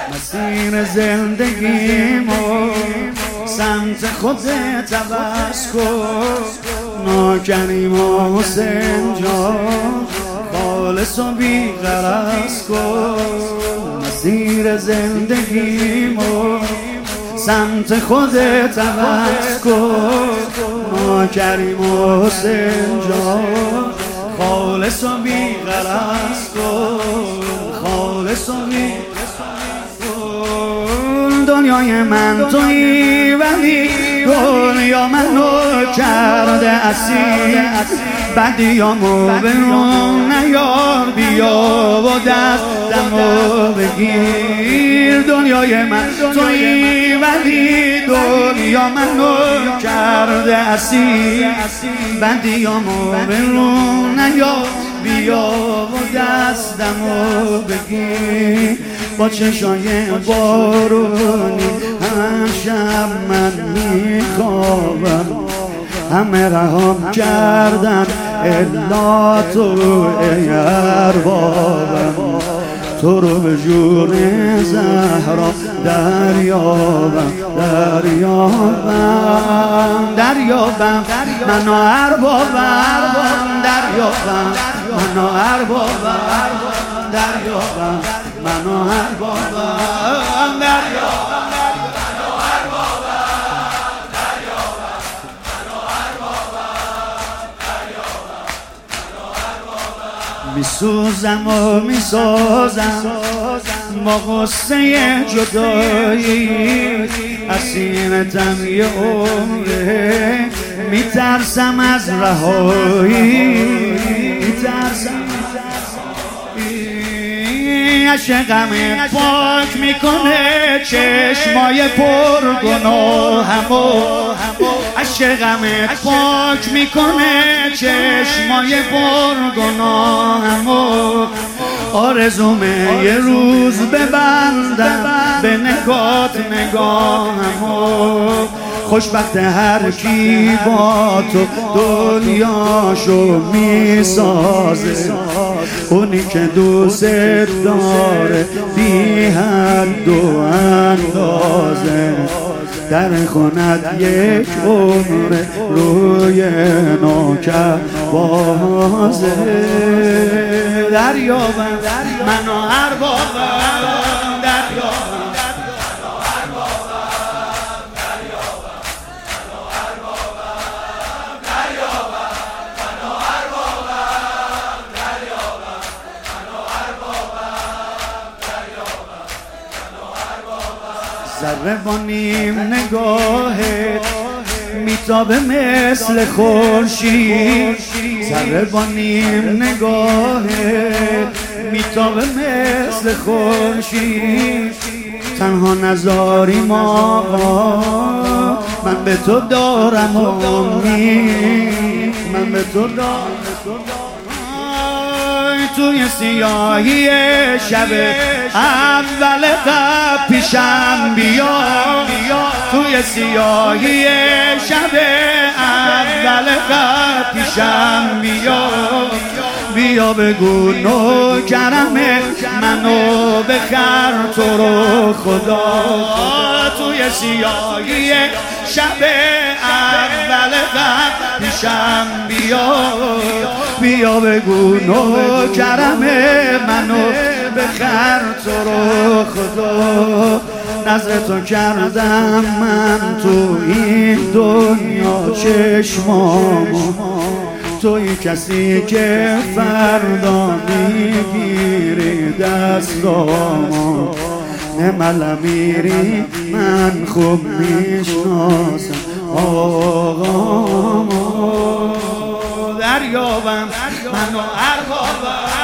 مسیر زندگیمو سمت خودت عوض کن، ناکریم و حسین جان خالص و بی‌غرض کن. مسیر زندگیمو سمت خودت عوض کن، ناکریم و حسین جان خالص و بی‌غرض کن، خالص و بی‌غرض کن. دنیای من تویی ولی دنیا منو کرده اسیر، بدیامو به اون نیار، بیا و دستمو بگیر. دنیای من تویی ولی دنیا منو کرده اسیر، بدیامو به اون نیار، بیا و دستمو بگیر. با چشای بارونی هر شب من میخوابم، همه رهام کردن الا تو ای اربابم. تو رو به جور زهرا دریابم، دریابم، دریابم منو اربابم، دریابم منو اربابم، دریابم منو اربابم، دریابم میسوزم و میسازم با غصه جدایی، اسیرتم یه عمره، میترسم از رهایی، میترسم عشقمت پاک میکنه چشمای پرگناهمو، عشقمت پاک میکنه چشمای پرگناهمو. آرزومه یه روز ببندم به نگات نگاهمو. خوشبخت هر کی با تو دنیاشو میسازه، اونی که دوست داره بی حد و اندازه. در خونت یک عمر روی نوکر بازه. دریابم منو اربابم، دریابم ذره با نیم نگاهت میتابه مثل خورشید، ذره با نیم نگاهت میتابه مثل خورشید. تنها نذاریم آقا من به تو دارم امید، من به تو دارم. توی سیاهی شب اول قبل پیشم بیا، توی سیاهی شب اول قبل پیشم بیا. بیا بگو نوکرم منو بخر تو رو خدا. توی سیاهی شب اول قبل پیشم بیا، بیا بگو نوکرم منو بخر تو رو خدا. نظر تو کردم من تو این دنیا چشمامو، توی کسی که فردا میگیری دستامو. نمال میری من خوب میشناسم آقامو. دریابم منو اربابم.